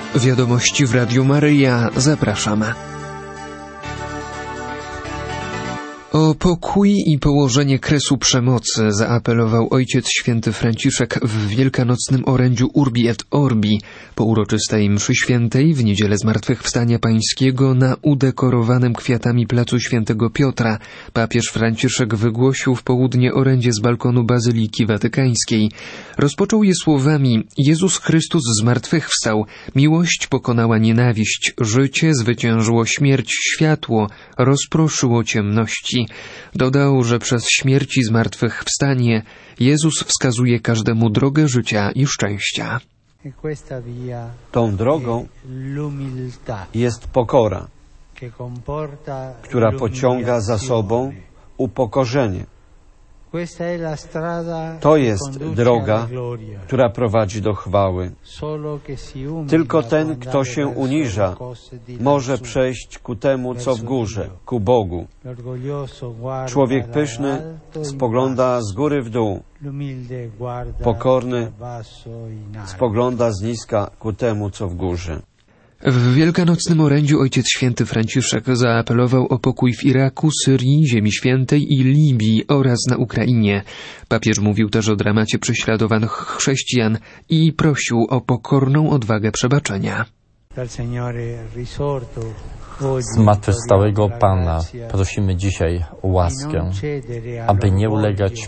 Wiadomości w Radiu Maryja. Zapraszamy. O pokój i położenie kresu przemocy zaapelował Ojciec Święty Franciszek w wielkanocnym orędziu Urbi et Orbi po uroczystej mszy świętej w niedzielę Zmartwychwstania Pańskiego na udekorowanym kwiatami placu Świętego Piotra. Papież Franciszek wygłosił w południe orędzie z balkonu Bazyliki Watykańskiej. Rozpoczął je słowami: Jezus Chrystus zmartwychwstał, miłość pokonała nienawiść, życie zwyciężyło śmierć, światło rozproszyło ciemności. Dodał, że przez śmierć i zmartwychwstanie Jezus wskazuje każdemu drogę życia i szczęścia. Tą drogą jest pokora, która pociąga za sobą upokorzenie. To jest droga, która prowadzi do chwały. Tylko ten, kto się uniża, może przejść ku temu, co w górze, ku Bogu. Człowiek pyszny spogląda z góry w dół, pokorny spogląda z niska ku temu, co w górze. W wielkanocnym orędziu Ojciec Święty Franciszek zaapelował o pokój w Iraku, Syrii, Ziemi Świętej i Libii oraz na Ukrainie. Papież mówił też o dramacie prześladowanych chrześcijan i prosił o pokorną odwagę przebaczenia. Zmartwychwstałego Pana prosimy dzisiaj o łaskę, aby nie ulegać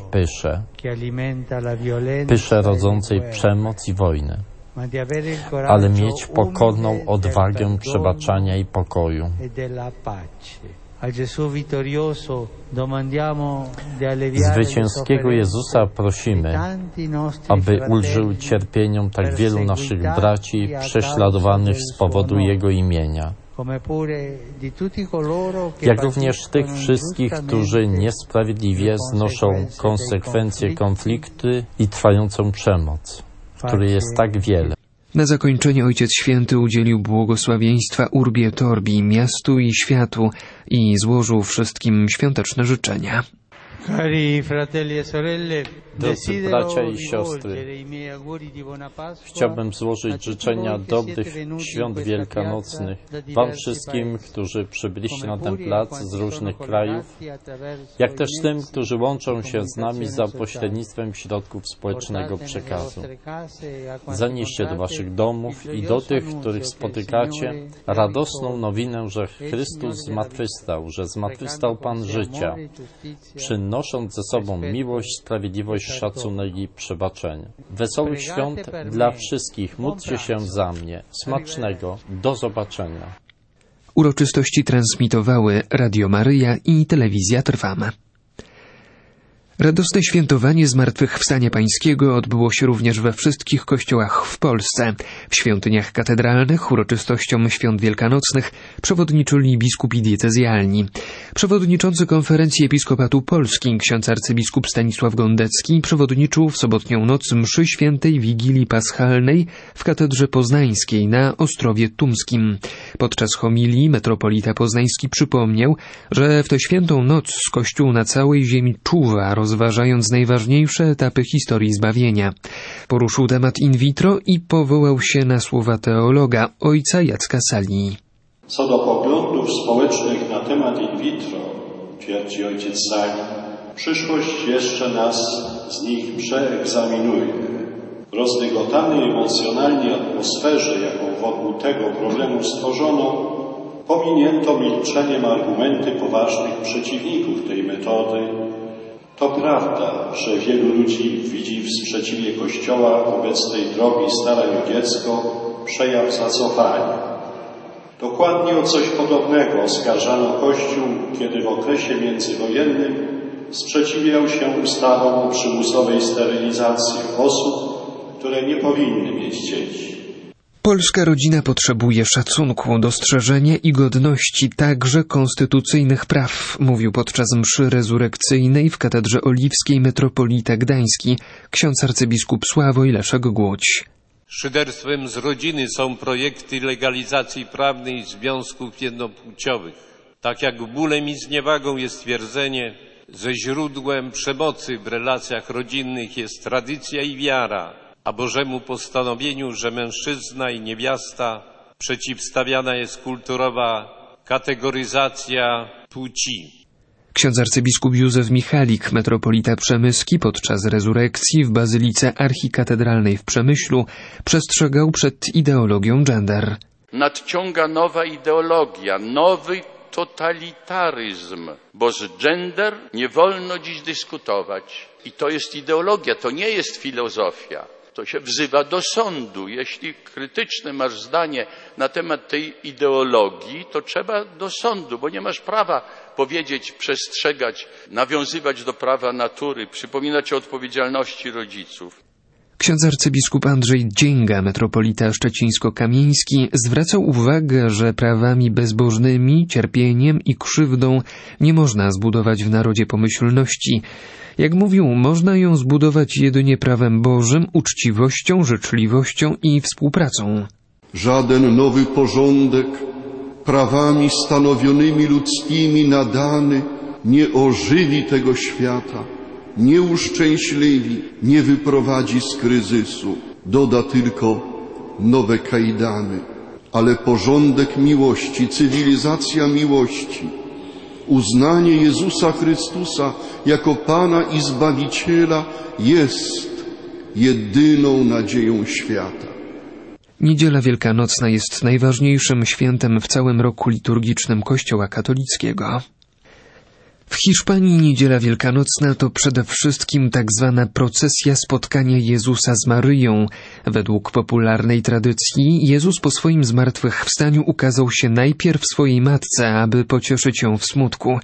pysze rodzącej przemoc i wojnę, ale mieć pokorną odwagę przebaczania i pokoju. Zwycięskiego Jezusa prosimy, aby ulżył cierpieniom tak wielu naszych braci prześladowanych z powodu Jego imienia, jak również tych wszystkich, którzy niesprawiedliwie znoszą konsekwencje konflikty i trwającą przemoc, której jest tak wiele. Na zakończenie Ojciec Święty udzielił błogosławieństwa Urbi et Orbi, miastu i światu, i złożył wszystkim świąteczne życzenia. Drodzy bracia i siostry, chciałbym złożyć życzenia dobrych świąt wielkanocnych Wam wszystkim, którzy przybyliście na ten plac z różnych krajów, jak też tym, którzy łączą się z nami za pośrednictwem środków społecznego przekazu. Zanieście do Waszych domów i do tych, których spotykacie, radosną nowinę, że Chrystus zmartwychwstał, że zmartwychwstał Pan życia, przynosząc ze sobą miłość, sprawiedliwość, szacunek i przebaczenie. Wesołych świąt dla wszystkich. Módlcie się za mnie. Smacznego. Do zobaczenia. Uroczystości transmitowały Radio Maryja i Telewizja Trwam. Radosne świętowanie Zmartwychwstania Pańskiego odbyło się również we wszystkich kościołach w Polsce. W świątyniach katedralnych uroczystościom świąt wielkanocnych przewodniczyli biskupi diecezjalni. Przewodniczący Konferencji Episkopatu Polski, ksiądz arcybiskup Stanisław Gondecki, przewodniczył w sobotnią noc mszy świętej Wigilii Paschalnej w Katedrze Poznańskiej na Ostrowie Tumskim. Podczas homilii metropolita poznański przypomniał, że w tę świętą noc Kościół na całej ziemi czuwa, rozważając najważniejsze etapy historii zbawienia. Poruszył temat in vitro i powołał się na słowa teologa ojca Jacka Salii. Co do poglądów społecznych na temat in vitro, twierdzi ojciec Salii, przyszłość jeszcze nas z nich przeegzaminuje. W rozdygotanej emocjonalnie atmosferze, jaką wokół tego problemu stworzono, pominięto milczeniem argumenty poważnych przeciwników tej metody. To prawda, że wielu ludzi widzi w sprzeciwie Kościoła wobec tej drogi starań o dziecko przejaw zacofania. Dokładnie o coś podobnego oskarżano Kościół, kiedy w okresie międzywojennym sprzeciwiał się ustawom o przymusowej sterylizacji osób, które nie powinny mieć dzieci. Polska rodzina potrzebuje szacunku, dostrzeżenia i godności, także konstytucyjnych praw, mówił podczas mszy rezurekcyjnej w Katedrze Oliwskiej metropolita gdański, ksiądz arcybiskup Sławoj Leszek Głódź. Szyderstwem z rodziny są projekty legalizacji prawnej związków jednopłciowych. Tak jak bólem i zniewagą jest twierdzenie, że źródłem przemocy w relacjach rodzinnych jest tradycja i wiara, a Bożemu postanowieniu, że mężczyzna i niewiasta Przeciwstawiana jest kulturowa kategoryzacja płci. Ksiądz arcybiskup Józef Michalik, metropolita przemyski, podczas rezurekcji w Bazylice Archikatedralnej w Przemyślu przestrzegał przed ideologią gender. Nadciąga nowa ideologia, nowy totalitaryzm, bo z gender nie wolno dziś dyskutować. I to jest ideologia, to nie jest filozofia. To się wzywa do sądu. Jeśli krytyczne masz zdanie na temat tej ideologii, to trzeba do sądu, bo nie masz prawa powiedzieć, przestrzegać, nawiązywać do prawa natury, przypominać o odpowiedzialności rodziców. Ksiądz arcybiskup Andrzej Dzięga, metropolita szczecińsko-kamieński, zwracał uwagę, że prawami bezbożnymi, cierpieniem i krzywdą nie można zbudować w narodzie pomyślności. Jak mówił, można ją zbudować jedynie prawem Bożym, uczciwością, życzliwością i współpracą. Żaden nowy porządek, prawami stanowionymi ludzkimi nadany, nie ożywi tego świata, nie uszczęśliwi, nie wyprowadzi z kryzysu, doda tylko nowe kajdany. Ale porządek miłości, cywilizacja miłości, uznanie Jezusa Chrystusa jako Pana i Zbawiciela jest jedyną nadzieją świata. Niedziela Wielkanocna jest najważniejszym świętem w całym roku liturgicznym Kościoła katolickiego. W Hiszpanii Niedziela Wielkanocna to przede wszystkim tak zwana procesja spotkania Jezusa z Maryją. Według popularnej tradycji Jezus po swoim zmartwychwstaniu ukazał się najpierw swojej matce, aby pocieszyć ją w smutku.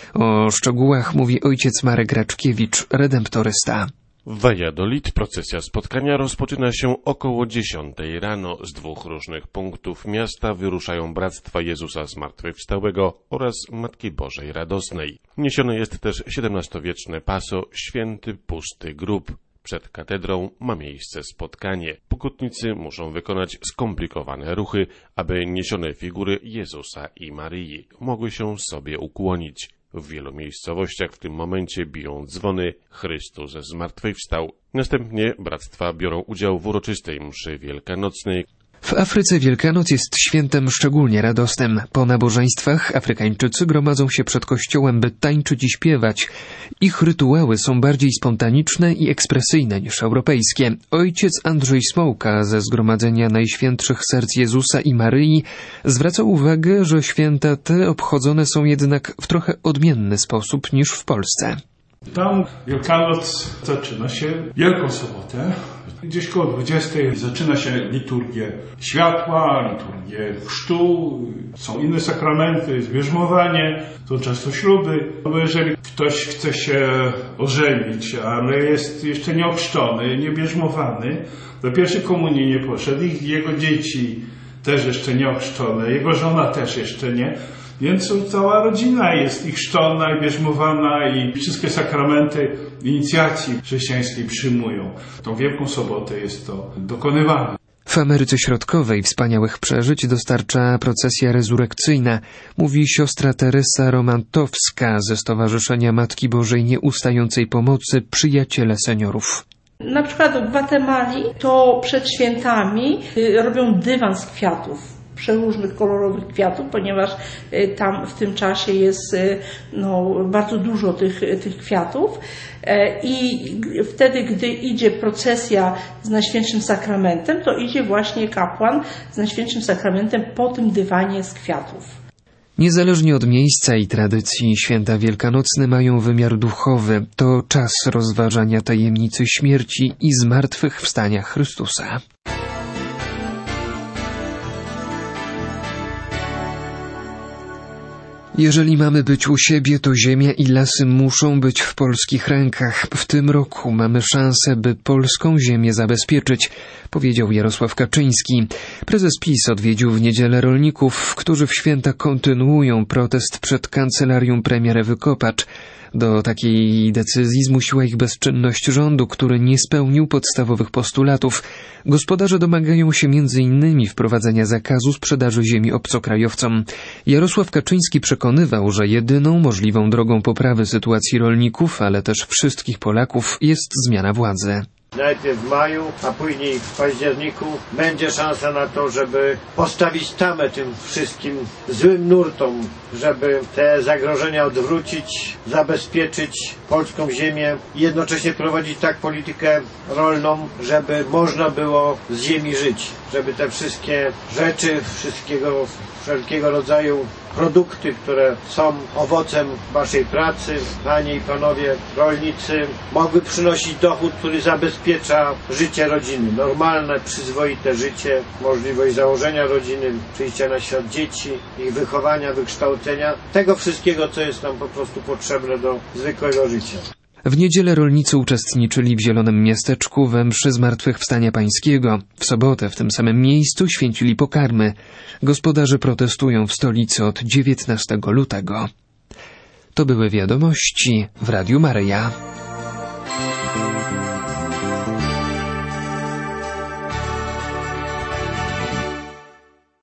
O szczegółach mówi ojciec Marek Raczkiewicz, redemptorysta. W Valladolid procesja spotkania rozpoczyna się około 10 rano. Z dwóch różnych punktów miasta wyruszają Bractwa Jezusa Zmartwychwstałego oraz Matki Bożej Radosnej. Niesione jest też XVII-wieczne paso, święty pusty grób. Przed katedrą ma miejsce spotkanie. Pokutnicy muszą wykonać skomplikowane ruchy, aby niesione figury Jezusa i Maryi mogły się sobie ukłonić. W wielu miejscowościach w tym momencie biją dzwony Chrystus zmartwychwstał. Następnie bractwa biorą udział w uroczystej mszy wielkanocnej. W Afryce Wielkanoc jest świętem szczególnie radosnym. Po nabożeństwach Afrykańczycy gromadzą się przed kościołem, by tańczyć i śpiewać. Ich rytuały są bardziej spontaniczne i ekspresyjne niż europejskie. Ojciec Andrzej Smołka ze Zgromadzenia Najświętszych Serc Jezusa i Maryi zwraca uwagę, że święta te obchodzone są jednak w trochę odmienny sposób niż w Polsce. Tam Wielkanoc zaczyna się Wielką Sobotę. Gdzieś koło 20 zaczyna się liturgia światła, liturgia chrztu, są inne sakramenty, jest bierzmowanie, są często śluby. Bo jeżeli ktoś chce się ożenić, ale jest jeszcze nieochrzczony, niebierzmowany, do pierwszej komunii nie poszedł, jego dzieci też jeszcze nieochrzczone, jego żona też jeszcze nie. Więc cała rodzina jest i chrzczona, i bierzmowana, i wszystkie sakramenty inicjacji chrześcijańskiej przyjmują. Tą Wielką Sobotę jest to dokonywane. W Ameryce Środkowej wspaniałych przeżyć dostarcza procesja rezurekcyjna, mówi siostra Teresa Romantowska ze Stowarzyszenia Matki Bożej Nieustającej Pomocy Przyjaciele Seniorów. Na przykład w Gwatemali to przed świętami robią dywan z kwiatów. Przeróżnych kolorowych kwiatów, ponieważ tam w tym czasie jest bardzo dużo tych kwiatów i wtedy, gdy idzie procesja z Najświętszym Sakramentem, to idzie właśnie kapłan z Najświętszym Sakramentem po tym dywanie z kwiatów. Niezależnie od miejsca i tradycji, święta wielkanocne mają wymiar duchowy. To czas rozważania tajemnicy śmierci i zmartwychwstania Chrystusa. Jeżeli mamy być u siebie, to ziemia i lasy muszą być w polskich rękach. W tym roku mamy szansę, by polską ziemię zabezpieczyć, powiedział Jarosław Kaczyński. Prezes PiS odwiedził w niedzielę rolników, którzy w święta kontynuują protest przed kancelarią premiera Wykopacz. Do takiej decyzji zmusiła ich bezczynność rządu, który nie spełnił podstawowych postulatów. Gospodarze domagają się m.in. wprowadzenia zakazu sprzedaży ziemi obcokrajowcom. Jarosław Kaczyński przekonywał, że jedyną możliwą drogą poprawy sytuacji rolników, ale też wszystkich Polaków jest zmiana władzy. najpierw w maju, a później w październiku będzie szansa na to, żeby postawić tamę tym wszystkim złym nurtom, żeby te zagrożenia odwrócić, zabezpieczyć polską ziemię i jednocześnie prowadzić tak politykę rolną, żeby można było z ziemi żyć, żeby te wszystkie rzeczy, wszelkiego rodzaju produkty, które są owocem waszej pracy, panie i panowie rolnicy, mogły przynosić dochód, który zabezpiecza życie rodziny. Normalne, przyzwoite życie, możliwość założenia rodziny, przyjścia na świat dzieci, ich wychowania, wykształcenia, tego wszystkiego, co jest nam po prostu potrzebne do zwykłego życia. W niedzielę rolnicy uczestniczyli w Zielonym Miasteczku we mszy Zmartwychwstania Pańskiego. W sobotę w tym samym miejscu święcili pokarmy. Gospodarze protestują w stolicy od 19 lutego. To były wiadomości w Radiu Maryja.